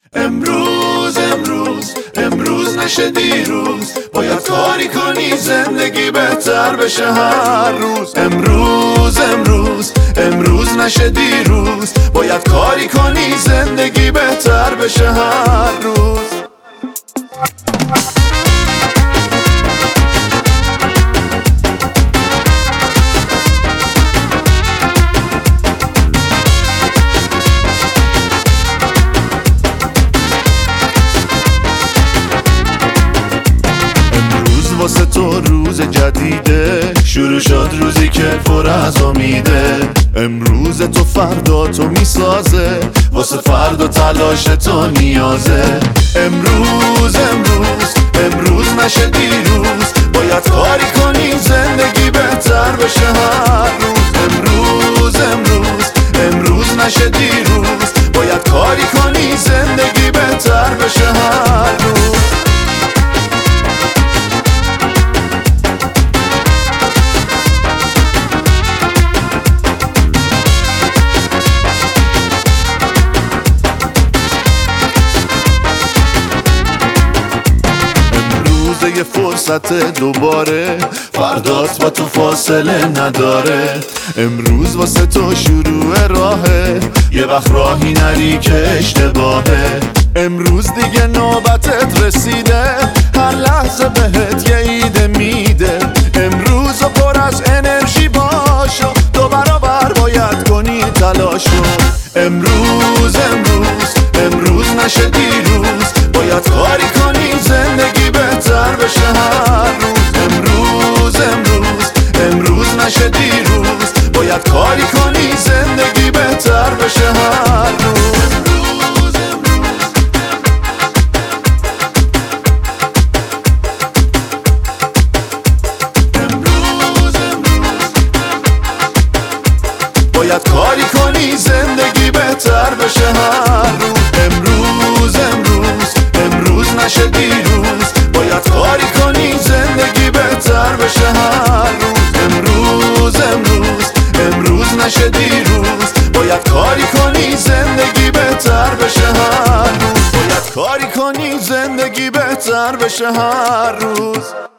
امروز نشه دیروز، باید کاری کنی زندگی بهتر بشه هر روز. امروز نشه دیروز، باید کاری کنی زندگی بهتر بشه هر روز. واسه تو روز جدیده، شروع شد روزی که پر از امیده. امروز تو فردا تو میسازه، واسه فردا تلاش تو نیازه. امروز نشه دیروز، باید کاری کنی زندگی بهتر بشه هر روز. امروز نشه دیروز، باید کاری کنی زندگی بهتر بشه هر روز. یه فرصت دوباره، فردات با تو فاصله نداره. امروز واسه تو شروع راهه، یه وقت راهی نری که اشتباهه. امروز دیگه نوبتت رسیده، هر لحظه بهت یه ایده میده. امروز پر از انرژی باشو، دو برابر باید کنی تلاشو. امروز نشه دیروز، باید کاری کنی زندگی بهتر بشه هر روز. امروز نشه دیروز، باید کاری کنی زندگی بهتر بشه هر روز. باید کاری کنی زندگی بهتر بشه هر روز. امروز نشه دیروز، باید کاری کنی زندگی بهتر بشه هر روز. امروز نشه دیروز، باید کاری کنی زندگی بهتر بشه هر روز. باید کاری کنی زندگی بهتر بشه هر روز.